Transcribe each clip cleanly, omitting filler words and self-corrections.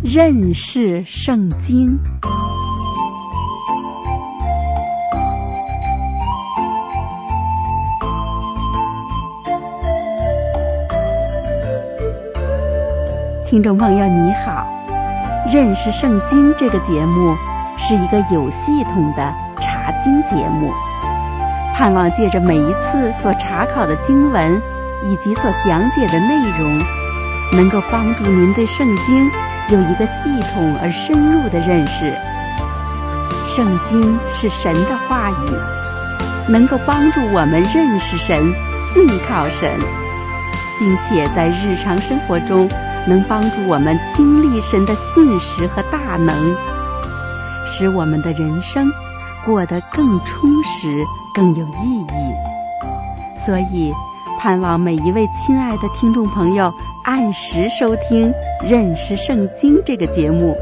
认识圣经。听众朋友你好，认识圣经这个节目是一个有系统的查经节目，盼望借着每一次所查考的经文以及所讲解的内容，能够帮助您对圣经有一个系统而深入的认识。圣经是神的话语，能够帮助我们认识神、信靠神，并且在日常生活中能帮助我们经历神的信实和大能，使我们的人生过得更充实、更有意义。所以盼望每一位亲爱的听众朋友按时收听《认识圣经》这个节目。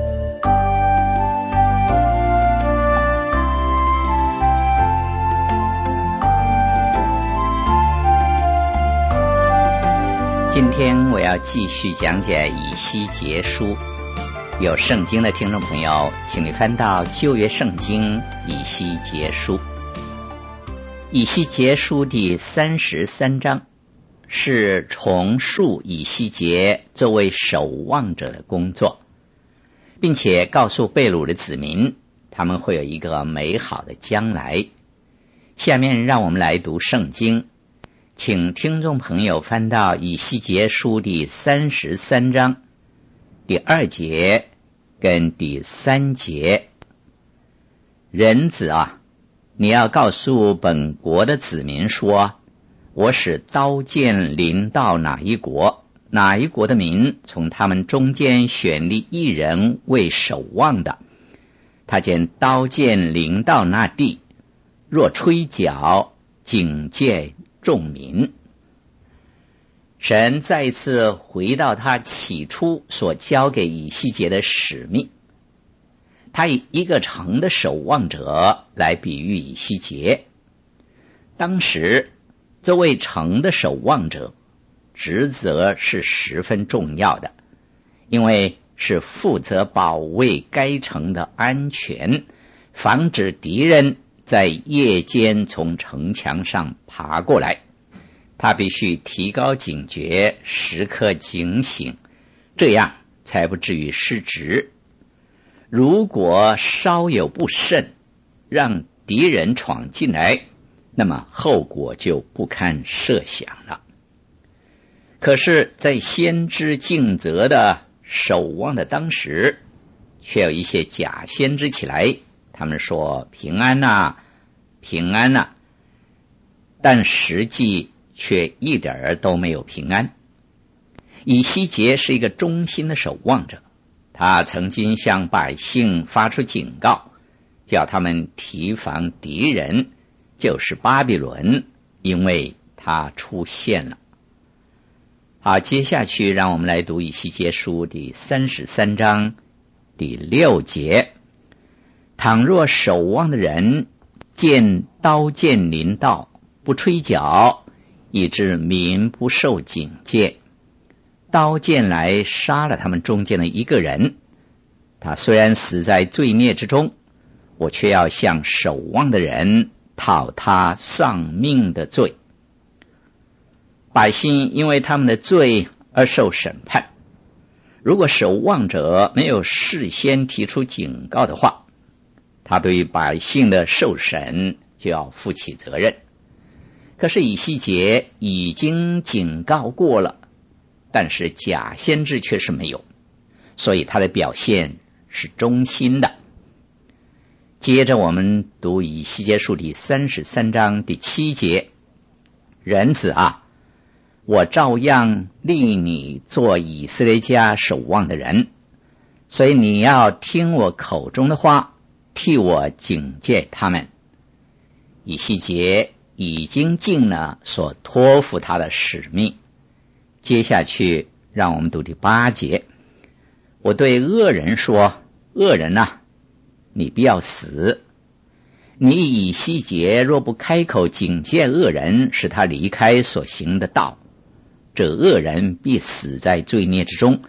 今天我要继续讲解以西结书。有圣经的听众朋友，请你翻到旧约圣经以西结书。以西结书第33章是重述以西结作为守望者的工作，并且告诉被掳的子民他们会有一个美好的将来。下面让我们来读圣经，请听众朋友翻到以西结书第33章第2节跟第3节。人子啊，你要告诉本国的子民说，我使刀剑临到哪一国，哪一国的民从他们中间选立一人为守望的，他见刀剑临到那地，若吹角，警戒众民。神再一次回到他起初所交给以西结的使命，他以一个城的守望者来比喻以西结。当时这位城的守望者职责是十分重要的，因为是负责保卫该城的安全，防止敌人在夜间从城墙上爬过来。他必须提高警觉，时刻警醒，这样才不至于失职。如果稍有不慎，让敌人闯进来，那么后果就不堪设想了。可是在先知尽责的守望的当时，却有一些假先知起来，他们说平安啊，平安啊，但实际却一点儿都没有平安。以西结是一个忠心的守望者，他曾经向百姓发出警告，叫他们提防敌人，就是巴比伦，因为他出现了。好，接下去让我们来读以西结书第33章第6节。倘若守望的人见刀剑临到，不吹角，以致民不受警戒，刀剑来杀了他们中间的一个人，他虽然死在罪孽之中，我却要向守望的人讨他丧命的罪。百姓因为他们的罪而受审判，如果守望者没有事先提出警告的话，他对百姓的受审就要负起责任。可是以西结已经警告过了，但是假先知却是没有，所以他的表现是忠心的。接着我们读以西结书第33章第7节。人子啊，我照样立你做以色列家守望的人，所以你要听我口中的话，替我警戒他们。以西结已经尽了所托付他的使命。接下去让我们读第8节。我对恶人说，恶人啊，你必要死。你以西结若不开口警戒恶人，使他离开所行的道，这恶人必死在罪孽之中，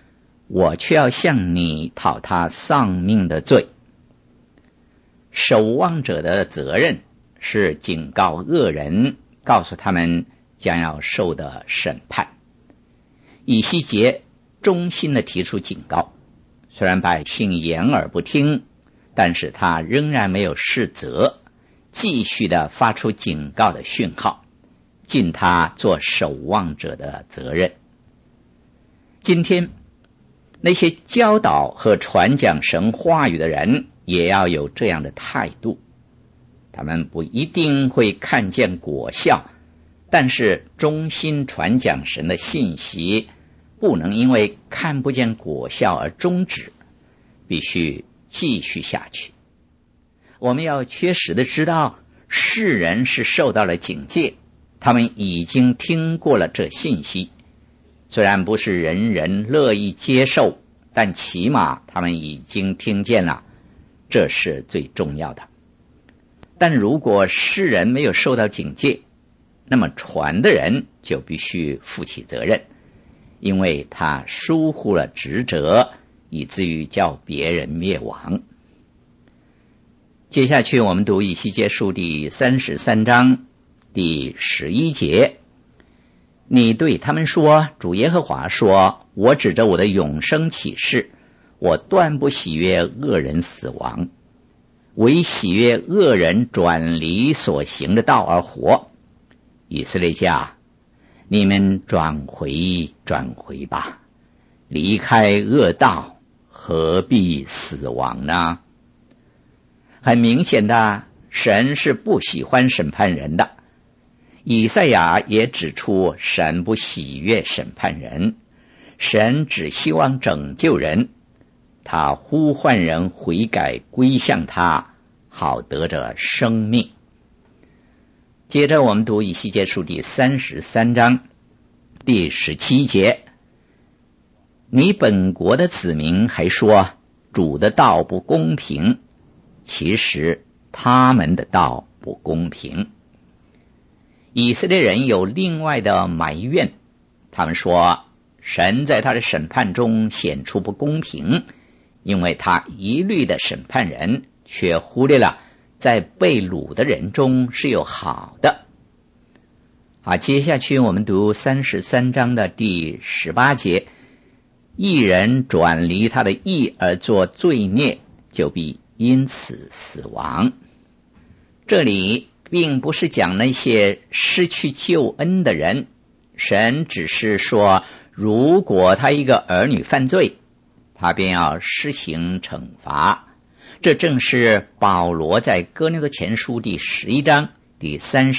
我却要向你讨他丧命的罪。守望者的责任是警告恶人，告诉他们将要受的审判。以西结衷心地提出警告，虽然百姓掩耳不听，但是他仍然没有失责，继续地发出警告的讯号，尽他做守望者的责任。今天那些教导和传讲神话语的人也要有这样的态度，他们不一定会看见果效，但是忠心传讲神的信息不能因为看不见果效而终止，必须继续下去。我们要确实的知道，世人是受到了警戒，他们已经听过了这信息，虽然不是人人乐意接受，但起码他们已经听见了，这是最重要的。但如果世人没有受到警戒，那么传的人就必须负起责任，因为他疏忽了职责，以至于叫别人灭亡。接下去我们读以西结书第33章第11节，你对他们说，主耶和华说，我指着我的永生起誓，我断不喜悦恶人死亡，唯喜悦恶人转离所行的道而活。以色列家，你们转回吧，离开恶道，何必死亡呢？很明显的，神是不喜欢审判人的。以赛亚也指出，神不喜悦审判人，神只希望拯救人，他呼唤人悔改归向他，好得着生命。接着我们读以西结书第33章第17节，你本国的子民还说，主的道不公平，其实他们的道不公平。以色列人有另外的埋怨，他们说神在他的审判中显出不公平，因为他一律的审判人，却忽略了在被掳的人中是有好的。好，接下去我们读33章的第18节，义人转离他的义而作罪孽，就必因此死亡。这里并不是讲那些失去救恩的人，神只是说，如果他一个儿女犯罪，他便要施行惩罚。这正是保罗在哥林多前书第11章第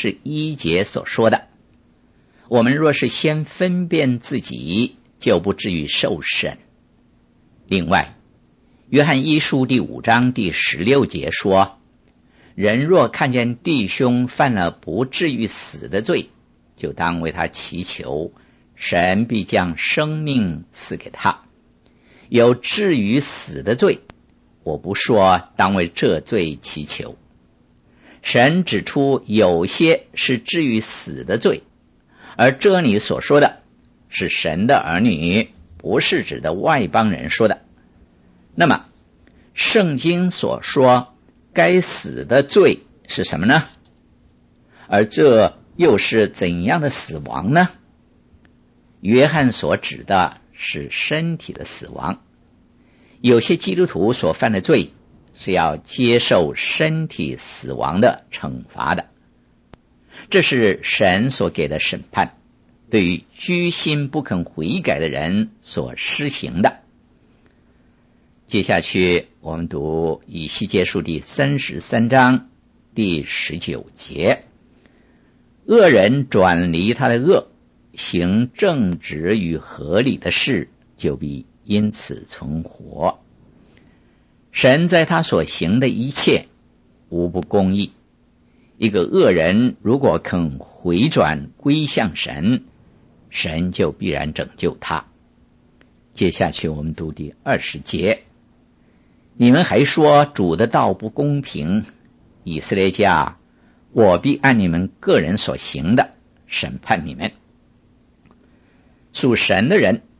31节所说的。我们若是先分辨自己，就不至于受审。另外，约翰一书第5章第16节说，人若看见弟兄犯了不至于死的罪，就当为他祈求，神必将生命赐给他。有至于死的罪，我不说当为这罪祈求。神指出有些是至于死的罪，而这里所说的是神的儿女，不是指的外邦人说的。那么圣经所说该死的罪是什么呢？而这又是怎样的死亡呢？约翰所指的是身体的死亡。有些基督徒所犯的罪是要接受身体死亡的惩罚的，这是神所给的审判，对于居心不肯悔改的人所施行的。接下去我们读以西结书第33章第19节，恶人转离他的恶，行正直与合理的事，就必因此存活。神在他所行的一切无不公义，一个恶人如果肯回转归向神，神就必然拯救他。接下去我们读第20节，你们还说主的道不公平，以色列家，我必按你们个人所行的审判你们。属神的人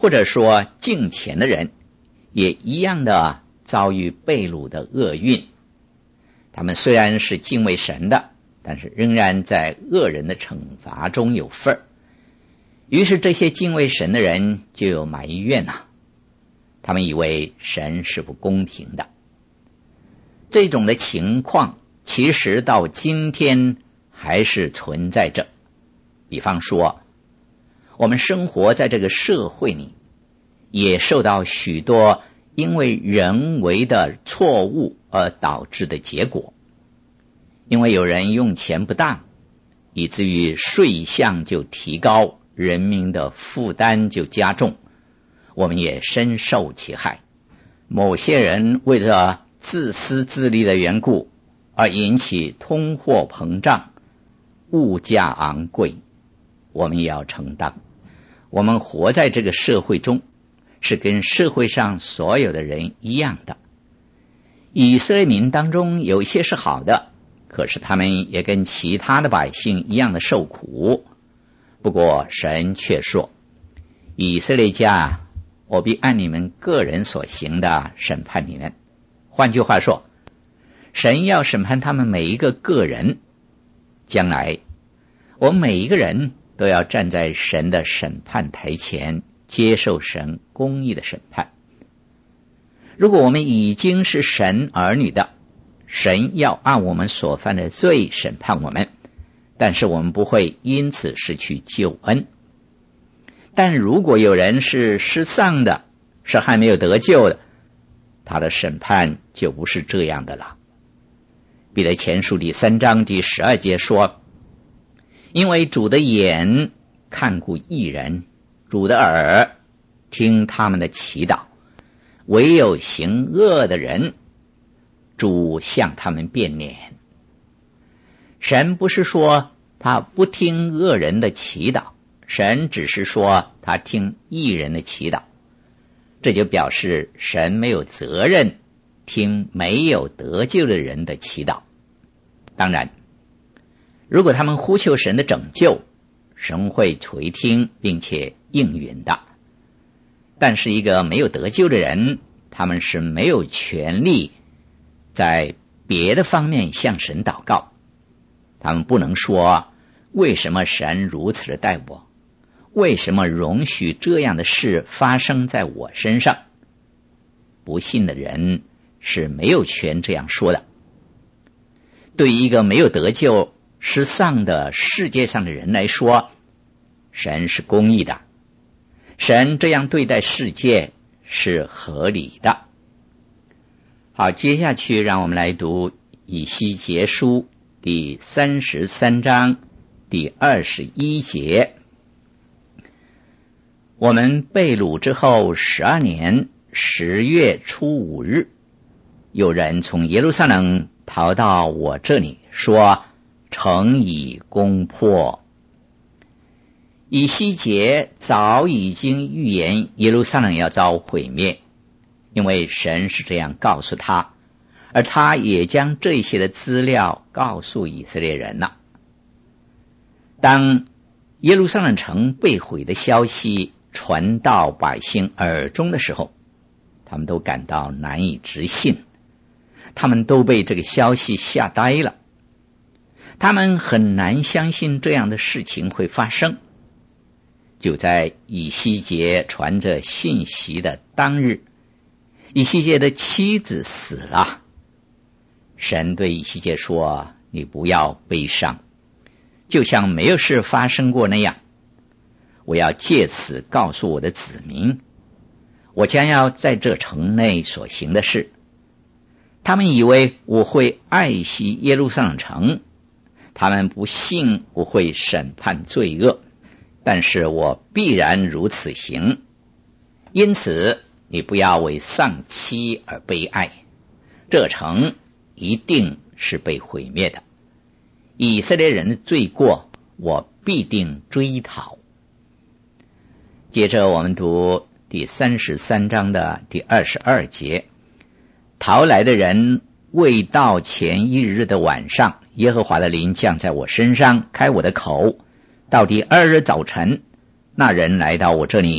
或者说敬虔的人，也一样的遭遇被掳的厄运。他们虽然是敬畏神的，但是仍然在恶人的惩罚中有份儿。于是这些敬畏神的人就有埋怨啊，他们以为神是不公平的。这种的情况其实到今天还是存在着。比方说，我们生活在这个社会里，也受到许多因为人为的错误而导致的结果。因为有人用钱不当，以至于税项就提高，人民的负担就加重，我们也深受其害。某些人为了自私自利的缘故而引起通货膨胀，物价昂贵，我们也要承担。我们活在这个社会中，是跟社会上所有的人一样的。以色列民当中有一些是好的，可是他们也跟其他的百姓一样的受苦。不过神却说，以色列家，我必按你们个人所行的审判你们。换句话说，神要审判他们每一个个人。将来我们每一个人都要站在神的审判台前，接受神公义的审判。如果我们已经是神儿女的，神要按我们所犯的罪审判我们，但是我们不会因此失去救恩。但如果有人是失丧的，是还没有得救的，他的审判就不是这样的了。彼得前书第3章第12节说，因为主的眼看顾义人，主的耳听他们的祈祷，唯有行恶的人，主向他们变脸。神不是说他不听恶人的祈祷，神只是说他听义人的祈祷。这就表示神没有责任听没有得救的人的祈祷。当然，如果他们呼求神的拯救，神会垂听并且应允的。但是一个没有得救的人，他们是没有权利在别的方面向神祷告。他们不能说，为什么神如此的待我？为什么容许这样的事发生在我身上？不信的人是没有权这样说的。对于一个没有得救失丧的世界上的人来说，神是公义的，神这样对待世界是合理的。好，接下去让我们来读以西结书第33章第21节。我们被掳之后12年10月初5日，有人从耶路撒冷逃到我这里，说城已攻破。以西结早已经预言耶路撒冷要遭毁灭，因为神是这样告诉他，而他也将这些的资料告诉以色列人了。当耶路撒冷城被毁的消息传到百姓耳中的时候，他们都感到难以置信，他们都被这个消息吓呆了，他们很难相信这样的事情会发生。就在以西结传着信息的当日，以西结的妻子死了。神对以西结说，你不要悲伤，就像没有事发生过那样。我要借此告诉我的子民，我将要在这城内所行的事。他们以为我会爱惜耶路撒冷城，他们不信我会审判罪恶，但是我必然如此行。因此你不要为丧妻而悲哀，这城一定是被毁灭的。以色列人的罪过，我必定追讨。接着我们读第33章的第22节。逃来的人未到前1日的晚上，耶和华的灵降在我身上，开我的口。到第2日早晨，那人来到我这里，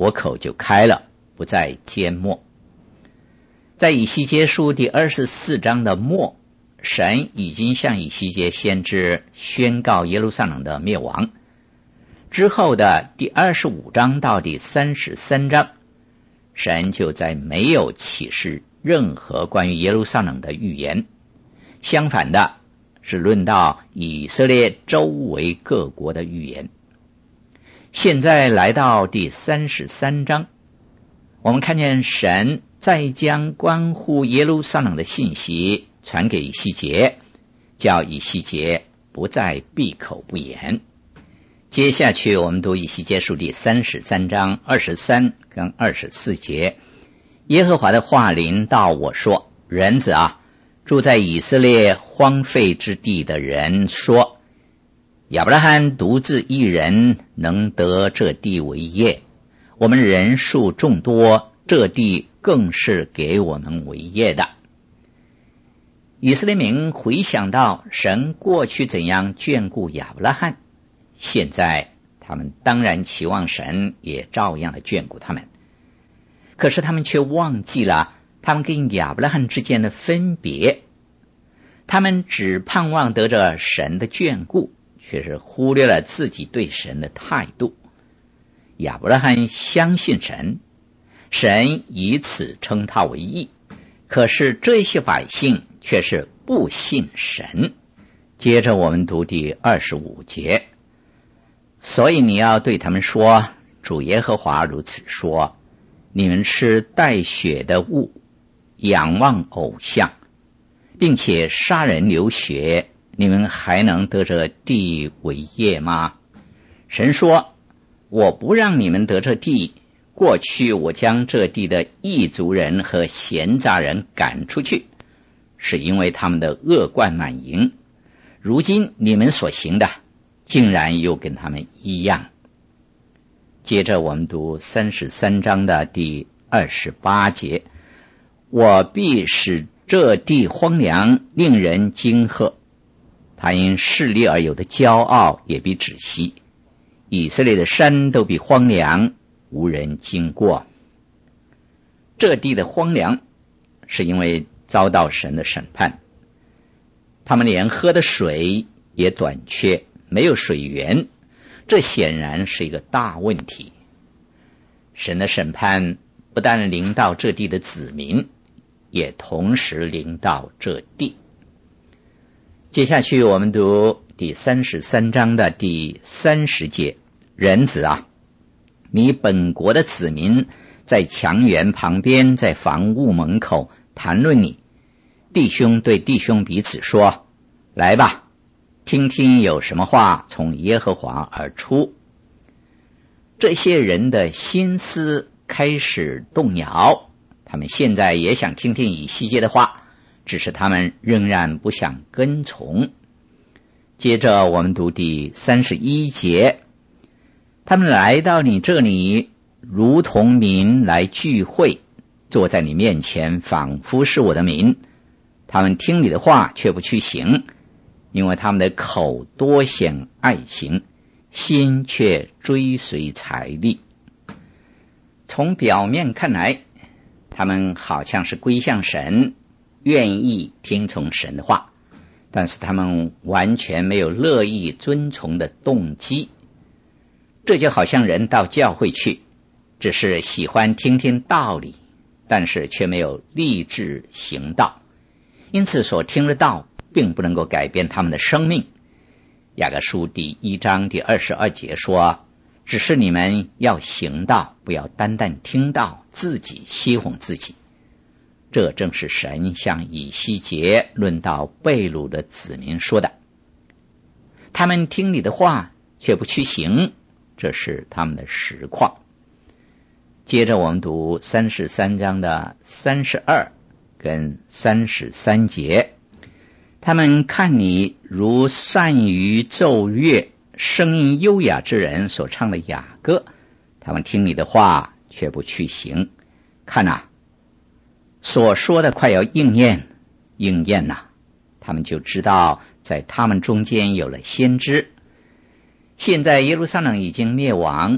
我口就开了，不再缄默。在以西结书第24章的末，神已经向以西结先知宣告耶路撒冷的灭亡。之后的第25章到第33章，神就再没有启示任何关于耶路撒冷的预言，相反的是论到以色列周围各国的预言。现在来到第33章，我们看见神再将关乎耶路撒冷的信息传给以西结，叫以西结不再闭口不言。接下去我们读以西结书第33章23跟24节，耶和华的话临到我说，人子啊，住在以色列荒废之地的人说，亚伯拉罕独自一人能得这地为业，我们人数众多，这地更是给我们为业的。以色列民回想到神过去怎样眷顾亚伯拉罕，现在他们当然期望神也照样的眷顾他们，可是他们却忘记了他们跟亚伯拉罕之间的分别。他们只盼望得着神的眷顾，却是忽略了自己对神的态度。亚伯拉罕相信神，神以此称他为义，可是这些百姓却是不信神。接着我们读第25节，所以你要对他们说，主耶和华如此说，你们吃带血的物，仰望偶像，并且杀人流血，你们还能得这地为业吗？神说，我不让你们得这地，过去我将这地的异族人和闲杂人赶出去，是因为他们的恶贯满盈，如今你们所行的竟然又跟他们一样。接着我们读33章的第28节，我必使这地荒凉，令人惊吓，他因势力而有的骄傲也必止息，以色列的山都必荒凉，无人经过。这地的荒凉是因为遭到神的审判，他们连喝的水也短缺，没有水源，这显然是一个大问题。神的审判不但临到这地的子民，也同时临到这地。接下去我们读第33章的第30节，人子啊，你本国的子民在墙垣旁边，在房屋门口谈论你，弟兄对弟兄彼此说，来吧，听听有什么话从耶和华而出。这些人的心思开始动摇，他们现在也想听听以西结的话，只是他们仍然不想跟从。接着我们读第31节，他们来到你这里，如同民来聚会，坐在你面前，仿佛是我的民。他们听你的话，却不去行，因为他们的口多显爱情，心却追随财力。从表面看来，他们好像是归向神，愿意听从神的话，但是他们完全没有乐意遵从的动机。这就好像人到教会去，只是喜欢听听道理，但是却没有立志行道，因此所听的道并不能够改变他们的生命。雅各书第1章第22节说，只是你们要行道，不要单单听道，自己欺哄自己。这正是神向以西结论到被掳的子民说的。他们听你的话，却不去行，这是他们的实况。接着我们读33章的32跟33节，他们看你如善于奏乐，声音优雅之人所唱的雅歌，他们听你的话，却不去行。看啊，所说的快要应验呐，他们就知道在他们中间有了先知。现在耶路撒冷已经灭亡，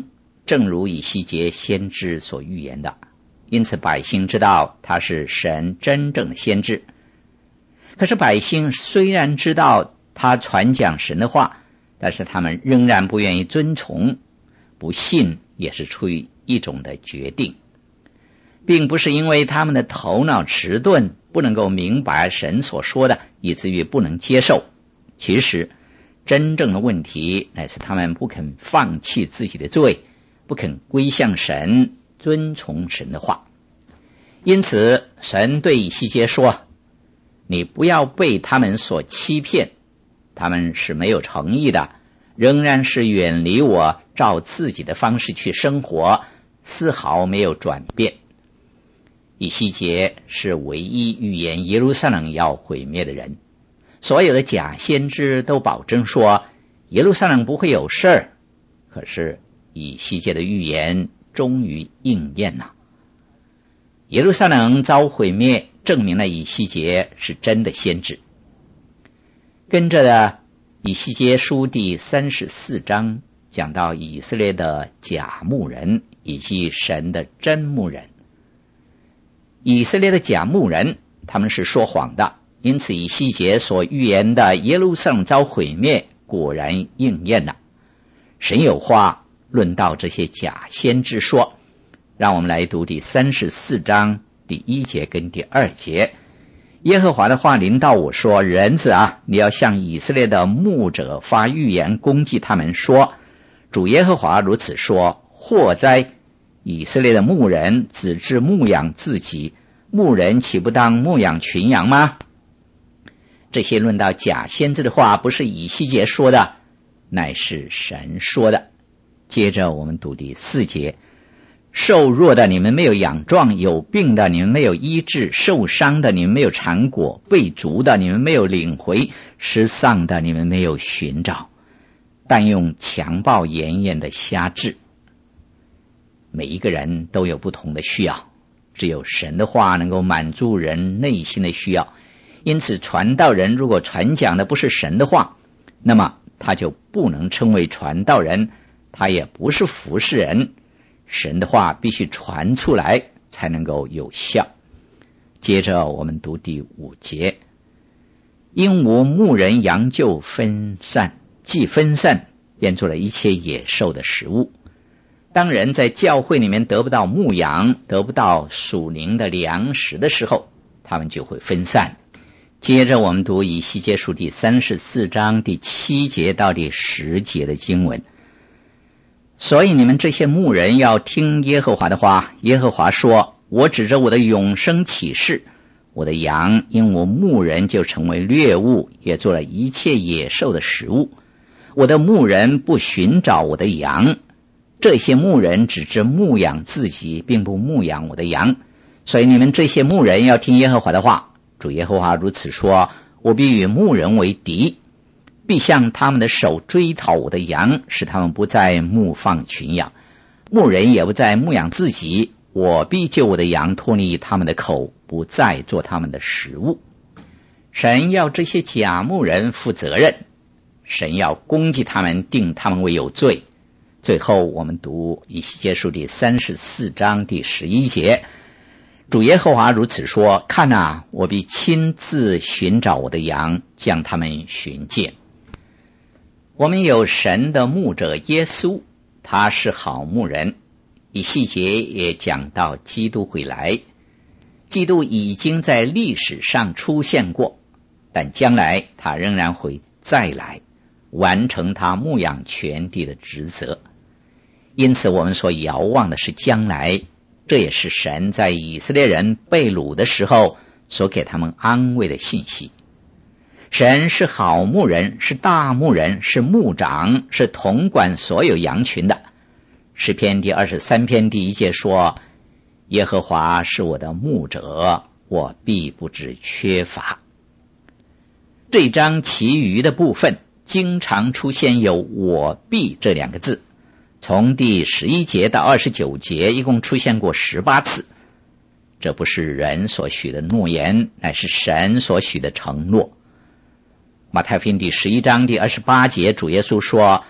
正如以西结先知所预言的，因此百姓知道他是神真正的先知。可是百姓虽然知道他传讲神的话，但是他们仍然不愿意遵从，不信也是出于一种的决定，并不是因为他们的头脑迟钝，不能够明白神所说的，以至于不能接受。其实真正的问题乃是他们不肯放弃自己的罪，不肯归向神，遵从神的话。因此神对以西结说，你不要被他们所欺骗，他们是没有诚意的，仍然是远离我，照自己的方式去生活，丝毫没有转变。以西结是唯一预言耶路撒冷要毁灭的人，所有的假先知都保证说耶路撒冷不会有事儿，可是以西结的预言终于应验了。耶路撒冷遭毁灭，证明了以西结是真的先知。跟着的以西结书第34章讲到以色列的假牧人以及神的真牧人。以色列的假牧人他们是说谎的，因此以西结所预言的耶路撒冷遭毁灭果然应验了。神有话论到这些假先知说，让我们来读第34章第1节跟第2节。耶和华的话临到我说，人子啊，你要向以色列的牧者发预言，攻击他们说，主耶和华如此说，祸哉！以色列的牧人只知牧养自己，牧人岂不当牧养群羊吗？这些论到假先知的话不是以西结说的，乃是神说的。接着我们读第4节，瘦弱的你们没有养壮，有病的你们没有医治，受伤的你们没有缠裹，被逐的你们没有领回，失丧的你们没有寻找，但用强暴严严的辖制。每一个人都有不同的需要，只有神的话能够满足人内心的需要。因此传道人如果传讲的不是神的话，那么他就不能称为传道人，他也不是服侍人。神的话必须传出来才能够有效。接着我们读第5节，因无牧人羊就分散，既分散便做了一切野兽的食物。当人在教会里面得不到牧养，得不到属灵的粮食的时候，他们就会分散。接着我们读以西结书第34章第7节到第10节的经文。所以你们这些牧人要听耶和华的话，耶和华说，我指着我的永生起誓，我的羊因我牧人就成为掠物，也做了一切野兽的食物。我的牧人不寻找我的羊，这些牧人只知牧养自己，并不牧养我的羊。所以你们这些牧人要听耶和华的话，主耶和华如此说，我必与牧人为敌，必向他们的手追讨我的羊，使他们不再牧放群羊，牧人也不再牧养自己，我必救我的羊脱离他们的口，不再做他们的食物。神要这些假牧人负责任，神要攻击他们，定他们为有罪。最后我们读以西结书第34章第11节，主耶和华如此说，看啊，我必亲自寻找我的羊，将他们寻见。我们有神的牧者耶稣，他是好牧人。以西结也讲到基督会来，基督已经在历史上出现过，但将来他仍然会再来，完成他牧养全地的职责。因此我们所遥望的是将来，这也是神在以色列人被掳的时候所给他们安慰的信息。神是好牧人，是大牧人，是牧长，是统管所有羊群的。诗篇第23篇第1节说，耶和华是我的牧者，我必不致缺乏。这章其余的部分经常出现有我必这2个字，从第11节到29节一共出现过18次。这不是人所许的诺言，乃是神所许的承诺。马太福音第11章第28节，主耶稣说，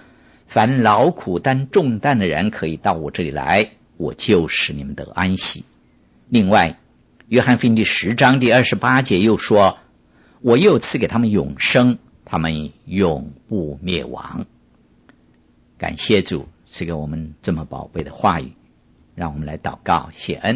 凡劳苦担重担的人可以到我这里来，我就使你们得安息。另外，约翰福音第10章第28节又说，我又赐给他们永生，他们永不灭亡。感谢主赐给我们这么宝贵的话语，让我们来祷告谢恩。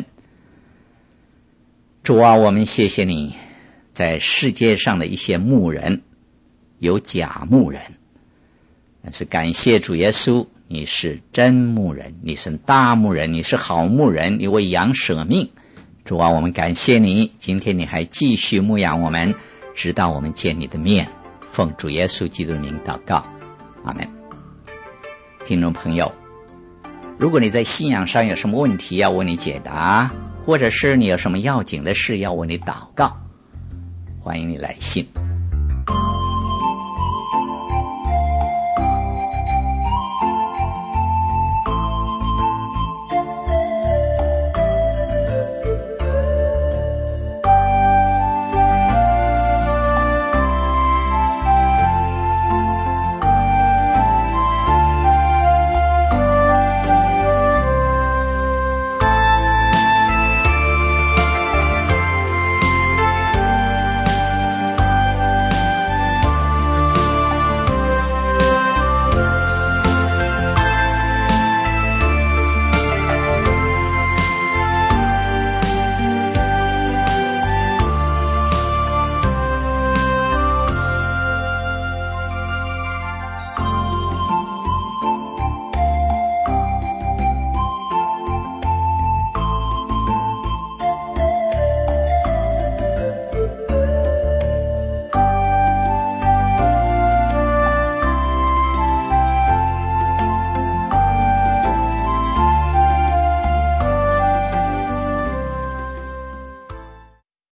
主啊，我们谢谢你，在世界上的一些牧人有假牧人，但是感谢主耶稣，你是真牧人，你是大牧人，你是好牧人，你为羊舍命。主啊，我们感谢你，今天你还继续牧养我们，直到我们见你的面。奉主耶稣基督的名祷告，阿们。听众朋友，如果你在信仰上有什么问题要为你解答，或者是你有什么要紧的事要为你祷告，欢迎你来信。